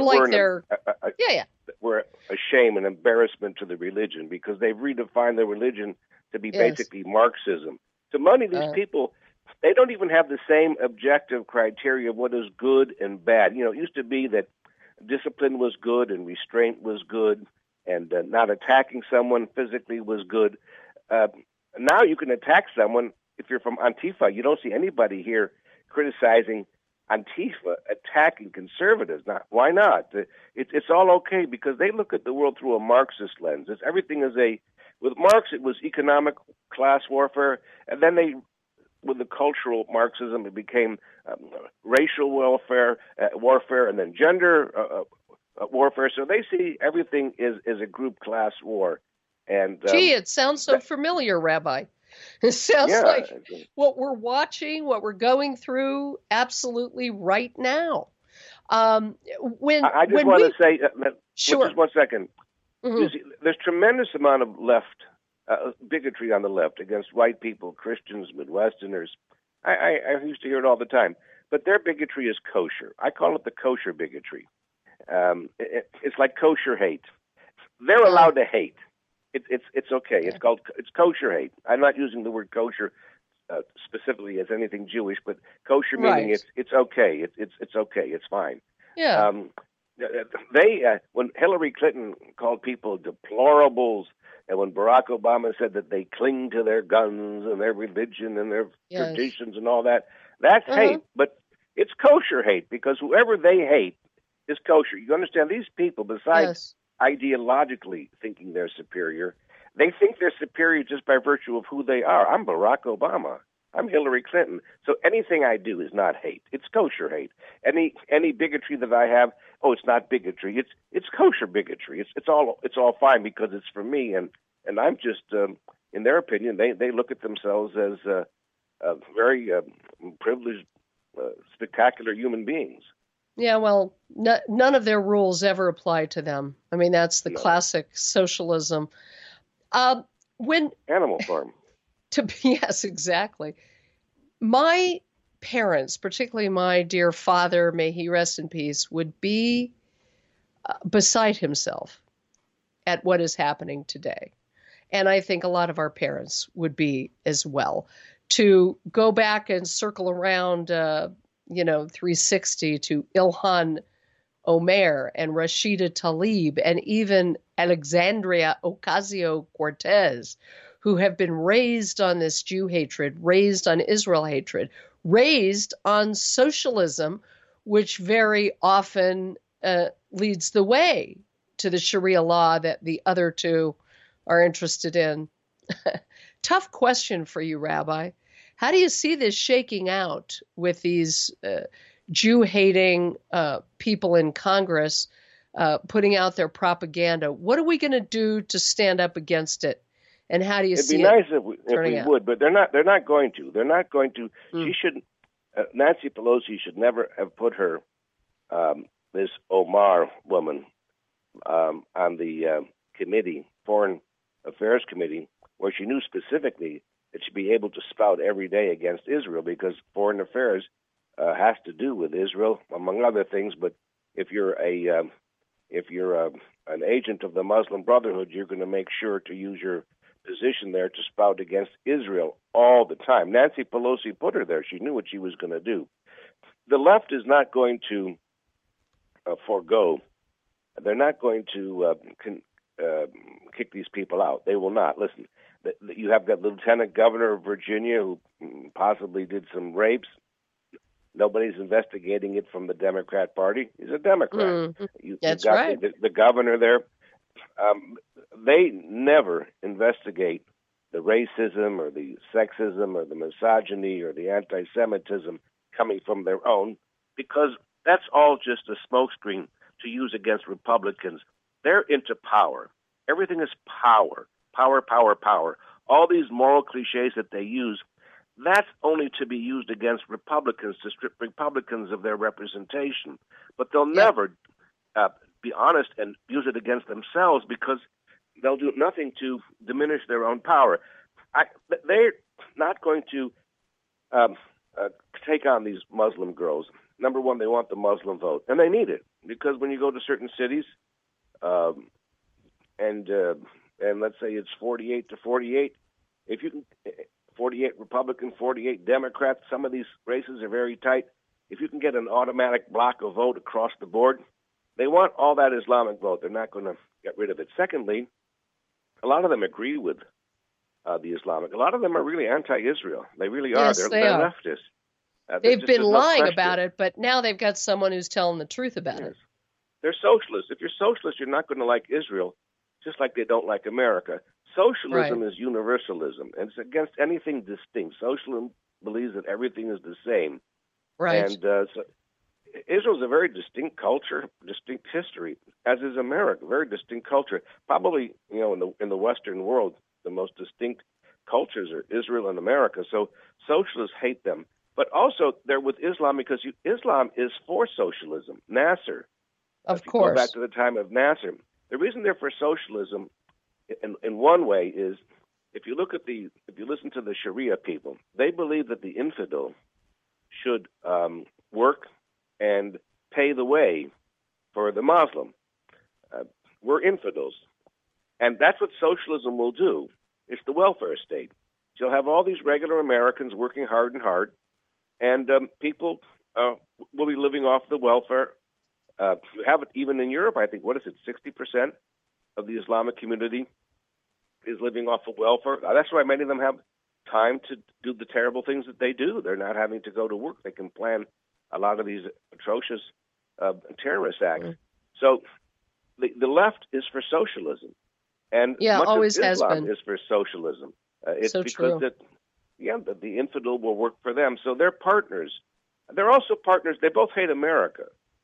a shame and embarrassment to the religion because they've redefined their religion to be basically Marxism. To many of these people, they don't even have the same objective criteria of what is good and bad. It used to be that discipline was good and restraint was good and not attacking someone physically was good. Now you can attack someone if you're from Antifa. You don't see anybody here criticizing Antifa attacking conservatives. Why not? It's all okay because they look at the world through a Marxist lens. Everything is with Marx, it was economic class warfare, and then with the cultural Marxism, it became racial warfare, and then gender warfare. So they see everything is a group class war. And gee, it sounds so familiar, Rabbi. It sounds like what we're watching, what we're going through absolutely right now. When I just when want we to say, sure. just 1 second. Mhm. You see, there's tremendous amount of left bigotry on the left against white people, Christians, Midwesterners. I used to hear it all the time. But their bigotry is kosher. I call it the kosher bigotry. It's like kosher hate. They're allowed to hate. It's okay. It's kosher hate. I'm not using the word kosher specifically as anything Jewish, but kosher meaning Right. it's okay. It's okay. It's fine. Yeah. When Hillary Clinton called people deplorables, and when Barack Obama said that they cling to their guns and their religion and their Yes. traditions and all that, that's hate. But it's kosher hate, because whoever they hate is kosher. You understand? These people, besides ideologically thinking they're superior, they think they're superior just by virtue of who they are. I'm Barack Obama. I'm Hillary Clinton. So anything I do is not hate. It's kosher hate. Any bigotry that I have, it's not bigotry. It's kosher bigotry. It's all fine because it's for me, and I'm just in their opinion they look at themselves as very privileged, spectacular human beings. Yeah, well, none of their rules ever apply to them. I mean, that's the classic socialism. When Animal Farm. Yes, exactly. My parents, particularly my dear father, may he rest in peace, would be beside himself at what is happening today. And I think a lot of our parents would be as well. To go back and circle around, 360 to Ilhan Omar and Rashida Tlaib and even Alexandria Ocasio-Cortez, who have been raised on this Jew hatred, raised on Israel hatred, raised on socialism, which very often leads the way to the Sharia law that the other two are interested in. Tough question for you, Rabbi. How do you see this shaking out with these Jew-hating people in Congress putting out their propaganda? What are we going to do to stand up against it? And how do you see it? It'd be nice if we would, but they're not going to. They're not going to. She shouldn't. Nancy Pelosi should never have put her this Omar woman on the committee, Foreign Affairs Committee, where she knew specifically that she'd be able to spout every day against Israel, because foreign affairs has to do with Israel, among other things. But if you're an agent of the Muslim Brotherhood, you're going to make sure to use your position there to spout against Israel all the time. Nancy Pelosi put her there. She knew what she was going to do. The left is not going to forego. They're not going to kick these people out. They will not. Listen, you have that lieutenant governor of Virginia who possibly did some rapes. Nobody's investigating it from the Democrat Party. He's a Democrat. That's got right. The governor there. They never investigate the racism or the sexism or the misogyny or the anti-Semitism coming from their own, because that's all just a smokescreen to use against Republicans. They're into power. Everything is power. Power, power, power. All these moral cliches that they use, that's only to be used against Republicans, to strip Republicans of their representation. But they'll never be honest and use it against themselves, because they'll do nothing to diminish their own power. They're not going to take on these Muslim girls. Number one, they want the Muslim vote, and they need it, because when you go to certain cities, and let's say it's 48 to 48, if you can, 48 Republican, 48 Democrats, some of these races are very tight. If you can get an automatic block of vote across the board, they want all that Islamic vote. They're not going to get rid of it. Secondly, a lot of them agree with the Islamic. A lot of them are really anti-Israel. They really are. Yes, they're leftists. They've been lying about it, but now they've got someone who's telling the truth about it. They're socialists. If you're socialist, you're not going to like Israel, just like they don't like America. Socialism is universalism, and it's against anything distinct. Socialism believes that everything is the same. Right. And so Israel's a very distinct culture, distinct history, as is America, very distinct culture. Probably, in the Western world, the most distinct cultures are Israel and America. So socialists hate them. But also they're with Islam because Islam is for socialism. Nasser, of if you course, go back to the time of Nasser. The reason they're for socialism, in one way, is if you listen to the Sharia people, they believe that the infidel should work and pay the way for the Muslim. We're infidels, and that's what socialism will do. It's the welfare state. You'll have all these regular Americans working hard and hard, and people will be living off the welfare. You have it even in Europe, I think. What is it, 60% of the Islamic community is living off of welfare? That's why many of them have time to do the terrible things that they do. They're not having to go to work. They can plan a lot of these atrocious terrorist acts. So the left is for socialism. And much always of Islam has been. is for socialism. It's so because true. that the infidel will work for them. So they're partners. They're also partners. They both hate America.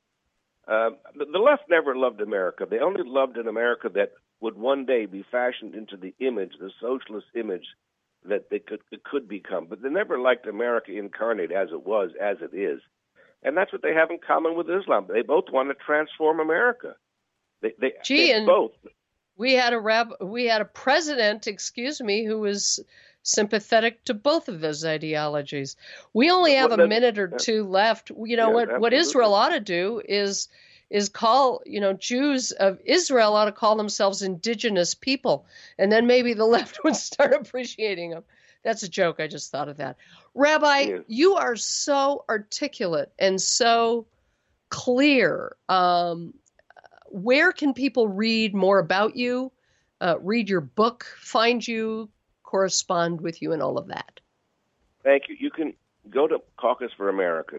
The left never loved America. They only loved an America that would one day be fashioned into the socialist image that it could become. But they never liked America incarnate as it was, as it is. And that's what they have in common with Islam. They both want to transform America. They both. We had a president, who was sympathetic to both of those ideologies. We only have a minute or two left. What Israel ought to do is call, Jews of Israel ought to call themselves indigenous people, and then maybe the left would start appreciating them. That's a joke. I just thought of that. Rabbi, you are so articulate and so clear. Where can people read more about you, read your book, find you, correspond with you, and all of that? Thank you. You can go to Caucus for America,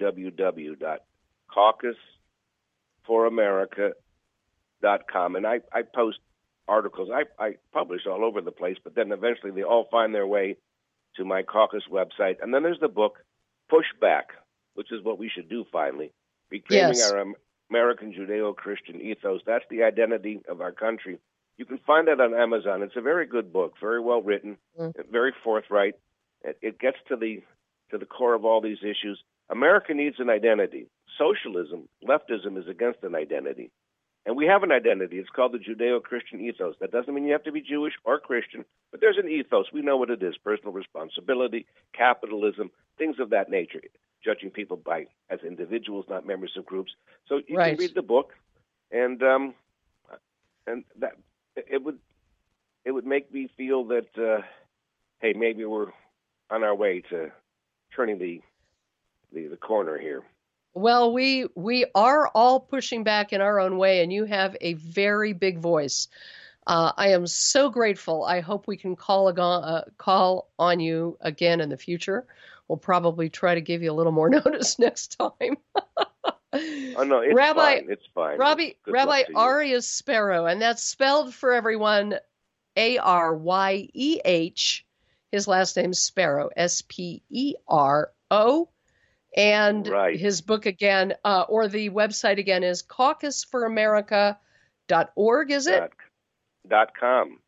www.caucusforamerica.com, and I post articles. I publish all over the place, but then eventually they all find their way to my caucus website. And then there's the book, Pushback, which is what we should do finally, reclaiming our American Judeo-Christian ethos. That's the identity of our country. You can find that on Amazon. It's a very good book, very well written, very forthright. It gets to the core of all these issues. America needs an identity. Socialism, leftism, is against an identity. And we have an identity. It's called the Judeo-Christian ethos. That doesn't mean you have to be Jewish or Christian, but there's an ethos. We know what it is: personal responsibility, capitalism, things of that nature. Judging people as individuals, not members of groups. So you can read the book, and that it would make me feel that hey, maybe we're on our way to turning the corner here. Well, we are all pushing back in our own way, and you have a very big voice. I am so grateful. I hope we can call on you again in the future. We'll probably try to give you a little more notice next time. Oh, no, it's Rabbi, fine. It's fine. Rabbi Aryeh Sparrow, and that's spelled for everyone, Aryeh. His last name's Sparrow, Spero. And his book again, or the website again, is caucusforamerica.org, is it? .com.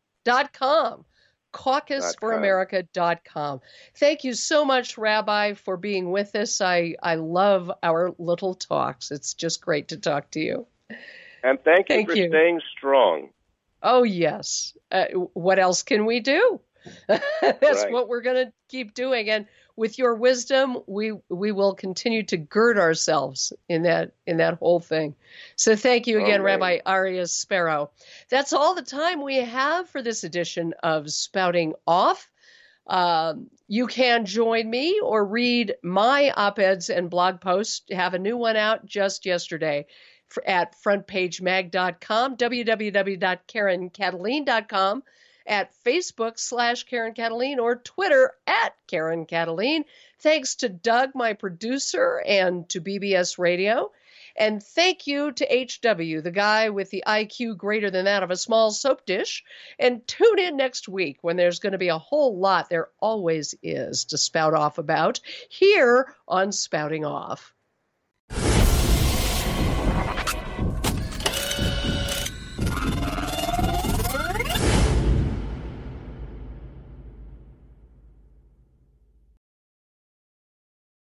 Caucusforamerica.com. Thank you so much, Rabbi, for being with us. I love our little talks. It's just great to talk to you. And thank you for staying strong. Oh, yes. What else can we do? That's what we're going to keep doing. And with your wisdom, we will continue to gird ourselves in that whole thing. So thank you again, Rabbi Aryeh Sparrow. That's all the time we have for this edition of Spouting Off. You can join me or read my op-eds and blog posts. Have a new one out just yesterday at frontpagemag.com, www.KarenKataline.com, at Facebook /Karen Kataline, or Twitter @Karen Kataline. Thanks to Doug, my producer, and to BBS Radio. And thank you to HW, the guy with the IQ greater than that of a small soap dish. And tune in next week when there's going to be a whole lot, there always is, to spout off about here on Spouting Off.